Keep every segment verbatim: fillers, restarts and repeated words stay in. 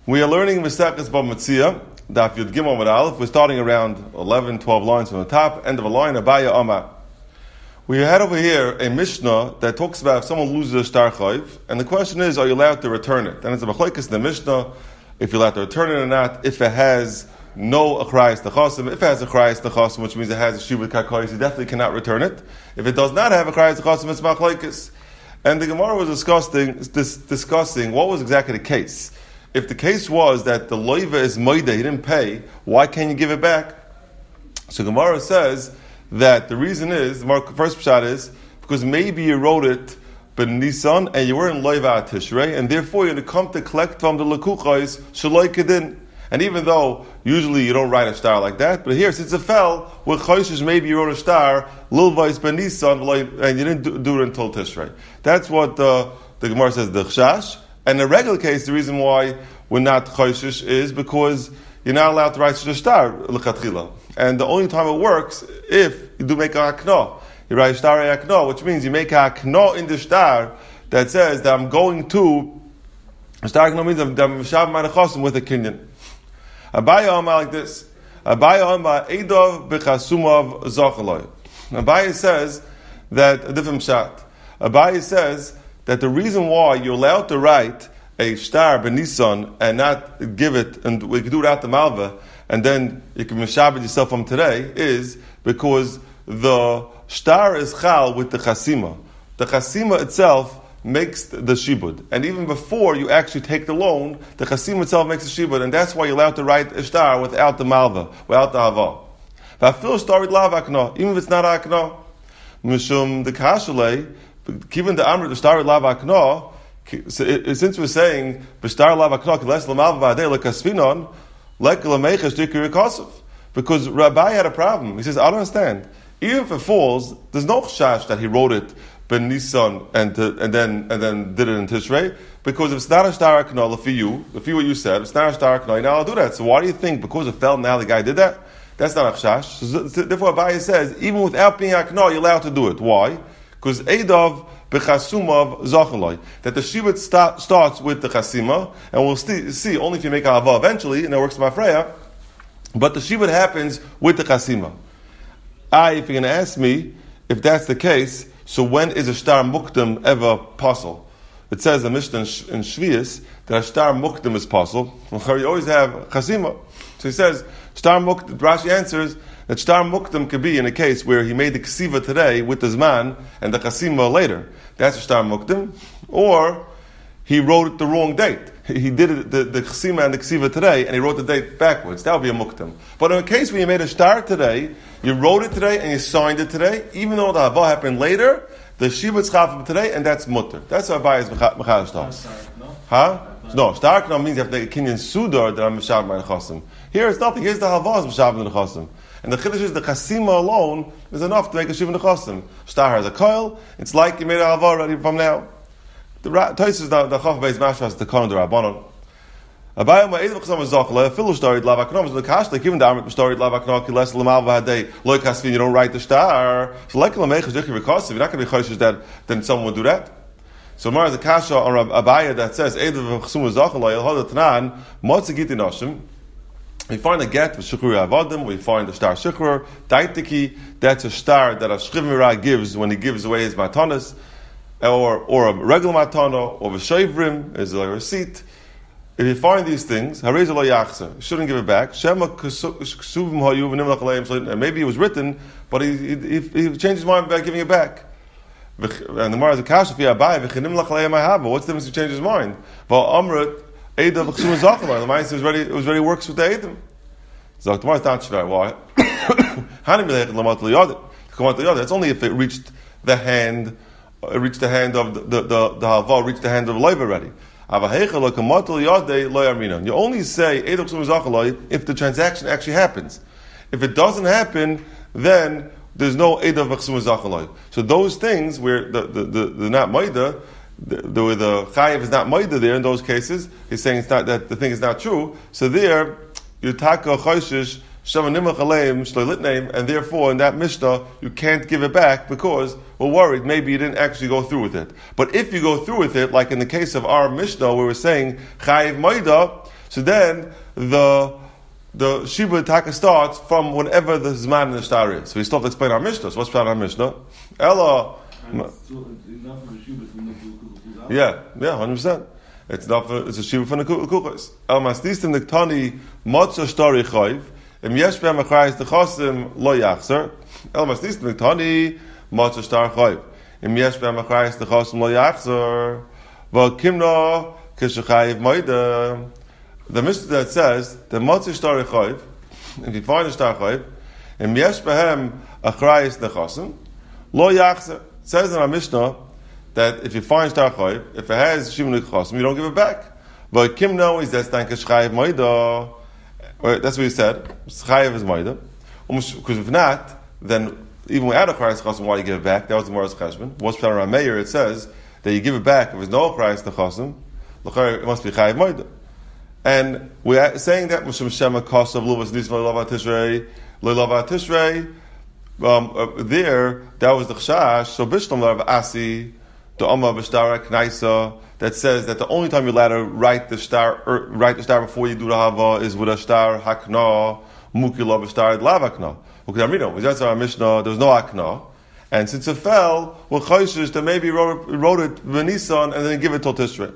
We are learning Mesechus Bava Metzia, Daf Yud Gimel Amud Aleph. We're starting around eleven, twelve lines from the top, end of a line, Abaya Amar. We had over here a Mishnah that talks about if someone loses a star chayv, and the question is, are you allowed to return it? And it's a machlokes in the Mishnah, if you're allowed to return it or not, if it has no achrayas techasim. If it has achrayas techasim, which means it has a shibud karkois, you definitely cannot return it. If it does not have achrayas techasim, it's machlokes. And the Gemara was discussing, dis, discussing what was exactly the case. If the case was that the loiva is moida, he didn't pay, why can't you give it back? So Gemara says that the reason is, the first pshat is, because maybe you wrote it ben Nisan and you were in loiva Tishrei, and therefore you're going to come to collect from the lekuchais shaloi kedin. And even though usually you don't write a star like that, but here since it fell with choishes, maybe you wrote a star lilvais ben Nisan and you didn't do, do it until Tishrei. That's what uh, the Gemara says the chashash. And in a regular case, the reason why we're not choishish is because you're not allowed to write such a star l'chatchila. And the only time it works if you do make a hakna. You write a star hakna, which means you make a hakna in the star that says that I'm going to. A star hakna means I'm mishav ma'achasim with a kinyan. Abaya Amar like this. Abaya Amar Eidov b'chasumav zachaloi. Abaya says that a different shot. Abaya says that the reason why you're allowed to write a star b'nisan and not give it, and we can do it out the malva, and then you can mishabed yourself from today, is because the star is chal with the chasima. The chasima itself makes the shibud, and even before you actually take the loan, the chasima itself makes the shibud, and that's why you're allowed to write a star without the malva, without the hava. V'afil star with lav akna, even if it's not akna, mishum the kashalei. Given the amr the star lav akna, since we're saying b'star lav akna less l'malva b'adei lekasfinon lek l'meiches dikir kosov, because Rabbi had a problem. He says, I don't understand. Even if it falls, there's no chash that he wrote it ben Nisan and uh, and then and then did it in Tishrei, because if it's not a star akna for you, for you what you said, it's not a star akna, you're not allowed to do that. So why do you think because it fell now the guy did that? That's not a chash. So, therefore, Rabbi says even without being akna, you're allowed to do it. Why? Because Eidav b'chasumav zachaloi, that the shibud start, starts with the chasima, and we'll st- see only if you make a hava eventually, and it works by Freya, but the shibud happens with the chasima. I, if you're going to ask me, if that's the case, so when is a star mukdam ever possible? It says in Mishnah in Shvius that a star mukdam is possible. You always have chasima. So he says, star mukdam, Rashi answers, that star mukdam could be in a case where he made the ksiva today with the zman and the chasima later. That's a star mukdam. Or he wrote it the wrong date. He did it, the, the chasima and the ksiva today, and he wrote the date backwards. That would be a mukdam. But in a case where you made a star today, you wrote it today and you signed it today, even though the hava happened later, the shiva tzchafim today, and that's mutter. That's what Abai is mechadash talks. Huh? No, star akna means you have to take a kinyan sudar that I'm mishav ma'achasim. Here it's nothing. Here's the hava is mishav ma'achasim. And the chiddush is the chasima alone is enough to make a shiva nechasim. Star has a coil. It's like you made a hava already from now. The Taisus the the chaf beis mashas the kohen the rabbanon. Abayim ma'edav chasam zachla filu story lav aknom the kashla given the amrit story lav aknom kiles l'mal v'hadei loy kasvin you don't write the star. So like l'meichas dikir v'kasav you're not going to be choishes that then someone would do that. So Mar is a kasha on Abaya that says edav chasam zachla el hada tanan motzigit inoshim. We find a get with Shechur Avadim, we find the star Shechur, Daitiki, that's a star that a Shchivmirah gives when he gives away his matanas, or or a regular matana, or a Shavrim, is a receipt. If you find these things, Harez lo yachsa, you shouldn't give it back. Shema ksuvim hayu v'nim lachaleim, and maybe it was written, but he, he, he changed his mind by giving it back. And the Gemara is a kasha fi abai v'chinim lachaleim ahava. What's the difference to change his mind? Well, Amrit. Edav v'chsum zachar. The mind says it was ready works with the Edim. So the is not shver. Why? Hanim leichet lamat liyadet. Lamat liyadet. That's only if it reached the hand, it reached the hand of the the the, the hava, reached the hand of the loiv already. Avaheicha lakamat liyadei lo yarminan. You only say edav v'chsum zachar if the transaction actually happens. If it doesn't happen, then there's no edav v'chsum zachar. So those things where the the the, the not maida. The, the, the chayiv is not moida there in those cases. He's saying it's not that the thing is not true. So there, you taka choishish shavanimach aleim shloilitneim, and therefore in that mishnah you can't give it back because we're worried maybe you didn't actually go through with it. But if you go through with it, like in the case of our mishnah where we're saying chayiv moida, So then the the Shiba Taka starts from whenever the Zman in the star is. So we still have to explain our Mishnah. So what's Pshat our Mishnah? Ella. Yeah, yeah, one hundred percent. It's not for, it's a Shiba from the Kuchos. El Mastistim Niktani Motzah Shtari Chayv. Im Yesh Be'em Achrayis Dechosim Lo Yachzer. El Mastistim Niktani Motzah Star Chayv. Im Yesh Be'em Achrayis Dechosim Lo Yachzer. But Kimno Kishachayiv Moida. The Mishnah that says the Motzah Star Chayv, if you find a Star Chayv, Im Yesh Be'em Achrayis Dechosim Lo Yachzer. It says in our Mishnah that if you find Star Chayv, if it has Shimon Chosim, you don't give it back. But Kimno is that's Tanka Chayiv Moida. That's what he said. Chayiv is Moida. Because if not, then even without a Achrayis Chosim, why you give it back? That was the Morris Cheshbon. What's Pshat around Meir? It says that you give it back if there's no Achrayis Chosim, it must be Chayiv Moida. And we're saying that Moshe Shema Kosav Luvas Nisva Lava Tishrei Lava Tishrei. Um, uh, there, that was the Chashash. So Bishlam Lav Asi, the Amma B'Shtara Knaisa, that says that the only time you're allowed to write the star, er, write the star before you do the Hava is with a star Hakna, Mukila B'Star Lav Hakna. Okay, I mean, that's our Mishnah. There's no Hakna, and since it fell, well, Chayshish that maybe wrote, wrote it Venisan and then give it till Tishrei.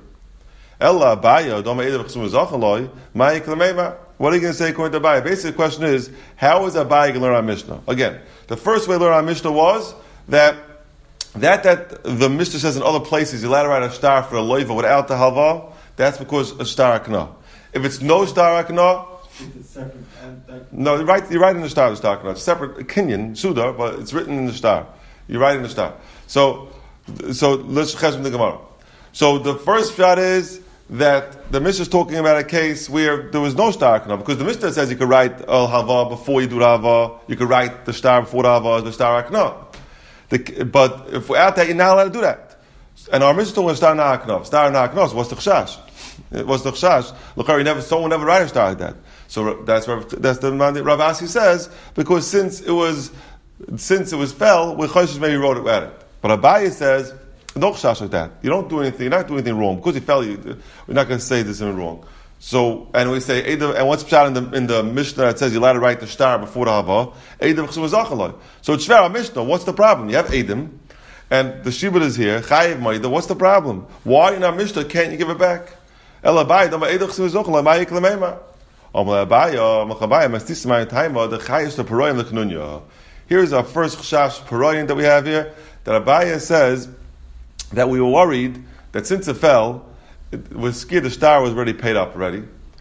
Ella Abaya, Doma Edav Chsum Zachaloi, Ma'ik Lamema. What are you going to say according to Abaya? Basically, the question is, how is Abaya going to learn our Mishnah? Again, the first way to learn our Mishnah was that that that the Mishnah says in other places, you're allowed to write a star for a loiva without the halva, that's because a star akna. If it's no star akna, it's separate. No, you write, you write in the star, the star akna. It's separate, a kinyan, suda, but it's written in the star. You write in the star. So, so let's check the Gemara. So the first shot is that the Mishnah is talking about a case where there was no star akna, because the Mishnah says you could write al hava before you do the hava, you could write the star before the hava, the star akna. The, but if we're out there, you're not allowed to do that. And our Mishnah was star na akna. Star na akna was the chashash. It was the chashash. Look, never, someone never write a star like that. So that's where, that's the Rav Asi says, because since it was since it was fell, we choshesh maybe wrote it at it. But Abaye says, no chash like that. You don't do anything. You're not doing anything wrong because you fell. You, we're not going to say this is wrong. So, and we say, and what's pshat in the in the Mishnah that says you're allowed to write the star before the hava? Eidim chsum zachaloi. So it's shver Mishnah. What's the problem? You have Eidim, and the shibud is here. Chayiv ma'ida. What's the problem? Why in our Mishnah can't you give it back? El abayid ama eidim chsum zachaloi ma'ik lemeima. Om le'abaya machabaya mastis ma'in taima the chayish the paroyim leknunya. Here's our first chash paroyim that we have here. That Abaya says that we were worried that since it fell, it was scared the star was already paid up already,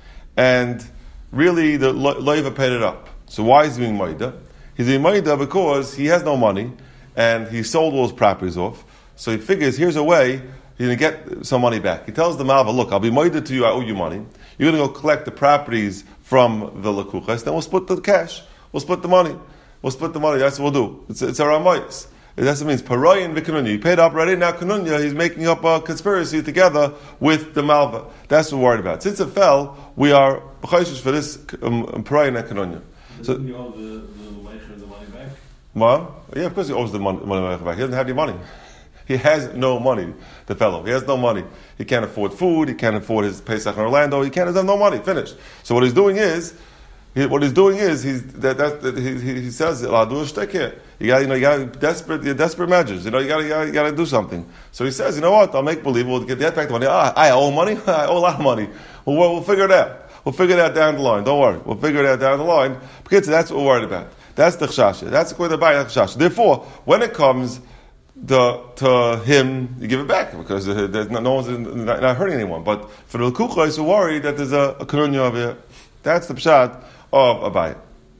and really the loiva paid it up. So why is he being maida? He's being maida because he has no money and he sold all his properties off. So he figures here's a way he's going to get some money back. He tells the malva, look, I'll be maida to you. I owe you money. You're going to go collect the properties from the lakuchas. Then we'll split the cash. We'll split the money. We'll split the money. That's what we'll do. It's it's our amayis. That's what it means. Paroyin v'kanunya. He paid up already. Now kanunya, he's making up a conspiracy together with the malva. That's what we're worried about. Since it fell, we are b'chayshish for this um, paroyin and kanunya. So he owe the the, the money back. Well, yeah, of course he owes the money, money back. He doesn't have any money. He has no money. The fellow, he has no money. He can't afford food. He can't afford his Pesach in Orlando. He can't. He has no money. Finished. So what he's doing is. He, what he's doing is he's that, that, that he, he says I'll do a shtick here. You got you know you got desperate you desperate measures. You know you got you got to do something. So he says, you know what? I'll make believe we'll get back the money. Ah, I owe money. I owe a lot of money. Well, we'll, we'll figure it out. We'll figure it out down the line. Don't worry. We'll figure it out down the line. Because that's what we're worried about. That's the chashash. That's the way to buy the chashash. Therefore, when it comes the, to him, you give it back because there's no, no one's not, not hurting anyone. But for the kucha, he's worried that there's a, a kanunya over here. That's the pshat of Abayah.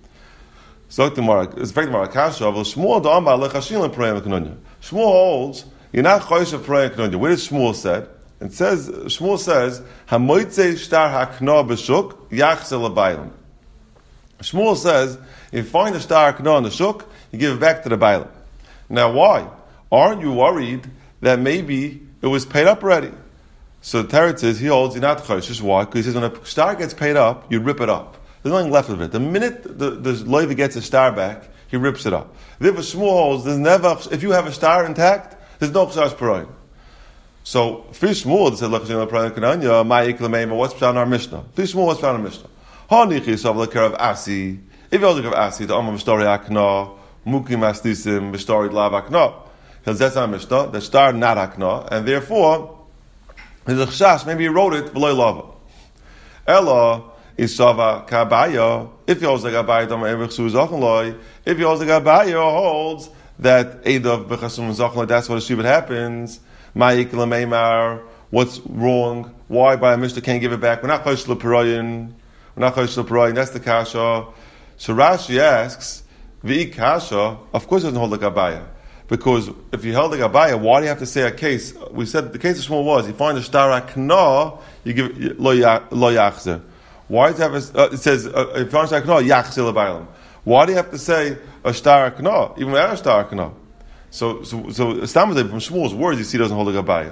So the Gemara, it's fact the Kasha of Shmuel the Amba lechashin leprayim kanunya. Shmuel holds you're not choish of praying kanunya. Where does Shmuel said? It says Shmuel says hamoitze shtar hakna b'shuk yachzel abayim. Shmuel says if you find a star hakna in the shuk, you give it back to the bayim. Now why? Aren't you worried that maybe it was paid up already? So the Teretz says he holds you're not choish. Why? Because he says when a star gets paid up, you rip it up. There's nothing left of it. The minute the, the loiva gets a star back, he rips it up. Therefore, Shmuel holds there's never, if you have a star intact, there's no chashash paroyin. So, Fish Shmuel said, "Look, what's found in our Mishnah? Fish Shmuel, what's found in our Mishnah? Hanichi sav lekar of Asi. If you hold the of Asi, the Amam Shtori Akna, Mukim Astisim, B'Shtori Lav Akna. Because that's our Mishnah. The star not Akna, and therefore there's a chashash. Maybe he wrote it below lava. Ella isava kabaya. If he holds the kabaya, if he holds the kabaya, holds that Eidav b'chasum zachloi. That's what a shibud happens. Ma'ik l'meimar. What's wrong? Why by a Mishnah can't give it back? We're not chosh l'peroyin. We're not chosh l'peroyin. That's the kasha. So Rashi asks, v'i kasha. Of course, it doesn't hold the kabaya. Because if you held the Gabaya, why do you have to say a case? We said the case of Shmuel was, you find a Shtara Kna, you give Lo Yachzer. Why does it have a, uh, it says, uh, if you find a Shtara Kna, Yachzer L'Bailam. Why do you have to say a Shtara Kna, even without a Shtara Kna? So, so, so, Stamazay, from Shmuel's words, you see doesn't hold the Gabaya.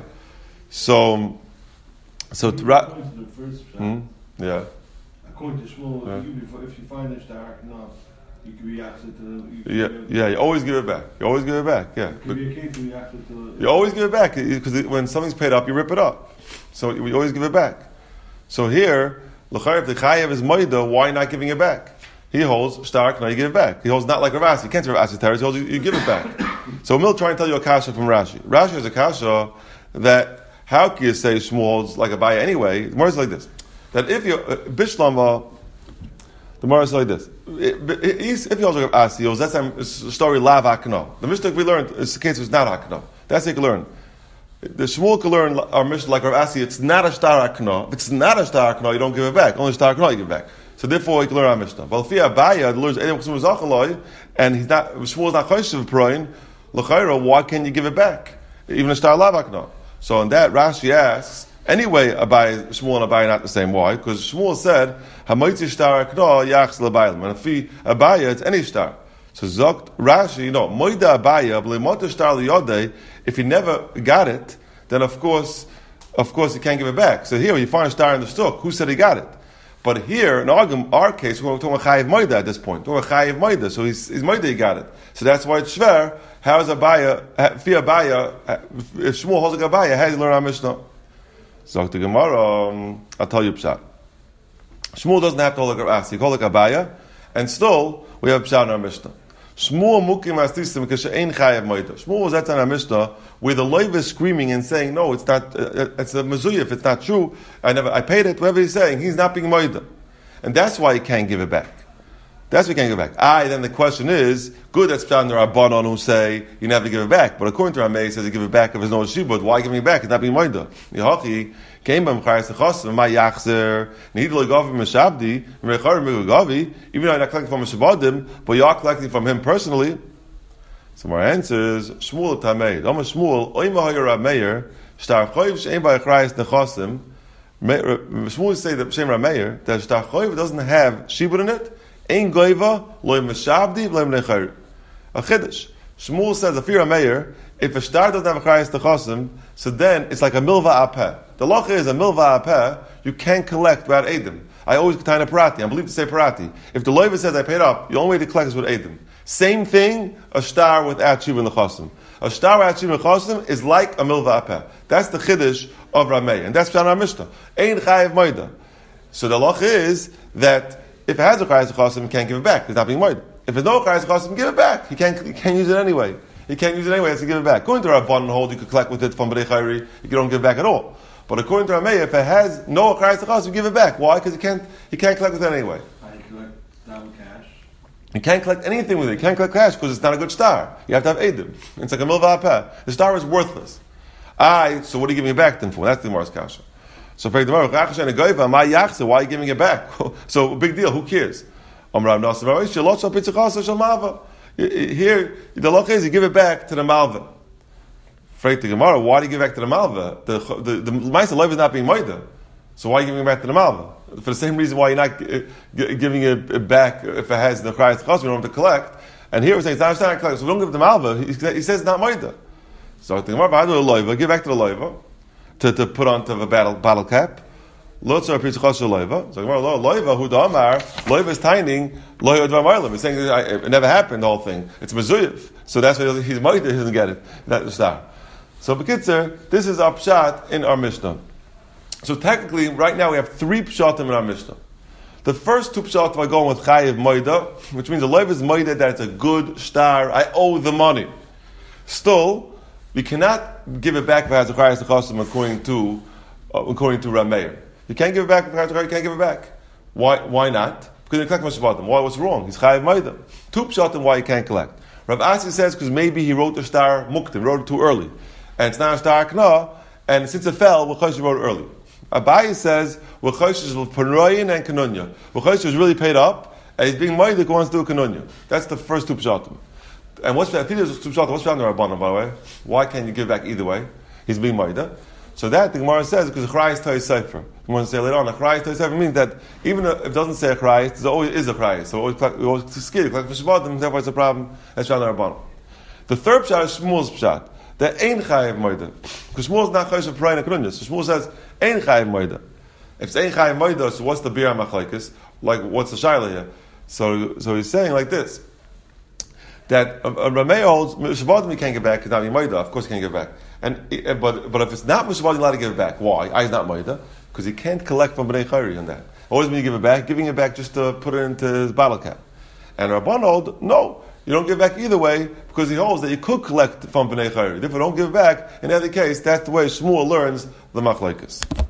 So, so, According ra- to the first psalm, hmm? Yeah. according to Shmuel, Yeah. if, you, if you find a star Knaf, you can react to the. You can Yeah, give- yeah, you always give it back. You always give it back, yeah. It could be a case to react to the. You always give it back, because when something's paid up, you rip it up. So we always give it back. So here, l'chayr, if the chayav is moida, why not giving it back? He holds stark, now you give it back. He holds not like Ravasi. You can't say Ravasi Teres, he holds you, you give it back. So we'll try and tell you a kasha from Rashi. Rashi has a kasha that how can you say Shmuel holds like a Abaya anyway? The Gemara is like this: that if you uh, Bishlama, the Gemara is like this. If he holds like Ravasi, he holds that's a story lav hakno. The Mishnah we learned is the case was not hakno. That's how you can learn. The Shmuel can learn our Mishnah like Ravasi. It's not a star hakno. If it's not a star hakno, you don't give it back. Only star hakno you give it back. So therefore, he can learn our Mishnah. But if he Abaya, the Lord's Edom Chesum Zachaloi, and he's not Shmuel's not Choshev Proin, L'chayra, why can't you give it back? Even a star lavakna. So in that, Rashi asks, anyway, Abaya, Shmuel and Abaya are not the same. Why? Because Shmuel said, Hamoitzi star akna yachs l'baylam. And if he Abaya, it's any star. So Zokt Rashi, no, Moida Abaya, b'leimota star liyodei, if he never got it, then of course, of course he can't give it back. So here, you find a star in the stuk, who said he got it? But here, in our, our case, we're talking about Chayiv Moida at this point. We're talking about Chayiv Moida, so he's, he's Moida, he got it. So that's why it's shver. How is Abaya, Fi Abaya, if Shmuel holds a Abaya, how do you learn our Mishnah? So the Gemara, um, I'll tell you Pshat. Shmuel doesn't have to hold a Abaya, he can hold a Abaya, and still, we have Pshat in our Mishnah. Shmuel mukim astisim kashe'ein chayav moida. Shmuel was at our Mishnah where the loiv is screaming and saying, no, it's not, uh, it's a mezuyif, it's not true, I never, I paid it, whatever he's saying, he's not being moida. And that's why he can't give it back. That's why he can't give it back. I, then the question is, good, that's found in the Rabbanon who say, you never give it back. But according to Rameh, he says you give it back if there's no shibud. Why giving it back? It's not being moida. Yehochi came by Mechayas Echosim, my Yachzer, Nidlo Gavi Meshabdi, Mechar Megavi, even though you're not collecting from Meshabadim, but you are collecting from him personally. So my answer is, Shmuel Tamei, Dama Shmuel, Oima Hayar Rameir, Shtar Choiv Shein by Echrayas Nechosim, Shmuel say that Shem Rameir, that Shtar Choiv doesn't have shibud in it, Ein Goiva, Loi Meshabdi, Loi Menechar. A Chiddush. Shmuel says, Afir Rameir, if a star doesn't have a Echrayas Nechosim, so then it's like a milva apeh. The loch is a milva apeh, you can't collect without Eidim. I always contain a parati. I believe to say parati. If the loiva says I paid up, the only way to collect is with Eidim. Same thing, a star without Shiva and Nechosim. A star without Shiva and Nechosim is like a milva apeh. That's the chiddush of Rameh. And that's Pshat our Mishnah. Ein chayiv moida. So the loch is that if it has a Chayas Nechosim, he can't give it back. It's not being moida. If there's no Chayas Nechosim, give it back. He can't, he can't use it anyway. He can't use it anyway, he has to give it back. According to Rabban hold, you could collect with it from B'nai Chayri, you don't give it back at all. But according to Rameh, if it has no Chayas Nechosim, give it back. Why? Because he can't, he can't collect with it anyway. How do you collect down cash? You can't collect anything with it. You can't collect cash because it's not a good star. You have to have Eidim. It's like a milva apeh. The star is worthless. I, so what are you giving it back then for? That's the Gemara's kasha. So for the Gemara, why are you giving it back? So big deal, who cares? Here, the loch is you give it back to the malva. Freit the Gemara, why do you give it back to the malva? The the the Ma'aser Leiv is not being moida, so why are you giving it back to the malva? For the same reason why you're not uh, g- giving it back if it has the Chayas Nechosim, you don't have to collect. And here we're saying it's not, it's not collect, so we don't give it to the malva. He, he says it's not moida. So the Gemara, give back to the loiva to to put onto the battle battle cap. Lotzar Pitzchas Loiva. So Gemara, Loiva, who Damar, Loiva is tiny, Loiva Dvamaylam. He's saying it never happened, the whole thing. It's Mezuyev. So that's why he's mighty, he doesn't get it. That's the star. So, B'kitzer, this is our pshat in our Mishnah. So, technically, right now we have three pshatim in our Mishnah. The first two pshatim are going with chayiv moida, which means the loiv is moida that it's a good star. I owe the money. Still, we cannot give it back as a chayiv sechassim according to uh, according to Rameir. You can't give it back. You can't give it back. Why? Why not? Because you collect Mashavatim. Why? What's wrong? He's chayiv moida. Two pshatim why he can't collect. Rav Asi says because maybe he wrote the star muktim, wrote it too early, and it's not a star kna, and since it fell, Wechoshe wrote it early. Abaye says Wechoshe is Paroyin and Kanunya. Wechoshe is really paid up, and he's being moedik wants to do a Kanunya. That's the first two pshatim. And what's that? I think there's two pshatim. What's found in Rabbanan, by the way? Why can't you give back either way? He's being moedik. So that the Gemara says because Achrayis Toy Sefer. The Gemara say later on Achrayis Toy Sefer means that even if it doesn't say Achrayis, there always is Achrayis. So always we always scared like for Shabbat, therefore it's a problem. That's found in Rabbanan. The third pshat is Shmuel's pshat. That ain't chayiv moida. Because Shmuel's not chayiv of praying a Kanunya. So Shmuel says ain't chayiv moida. If it's ain't chayiv moida, so what's the bira machlekes? Like what's the shaila here? So so he's saying like this. That a, a Rameh holds Shabbat we can't get back because not moida. Of course he can't get back. And but but if it's not Shabbat, you're allowed to give it back. Why? I is not moida because he can't collect from bnei chayri on that. Always when you give it back, giving it back just to put it into his bottle cap. And Rabban hold no. You don't give back either way because he holds that you could collect from bnei chayri. If you don't give back, in every case, that's the way Shmuel learns the machlekes.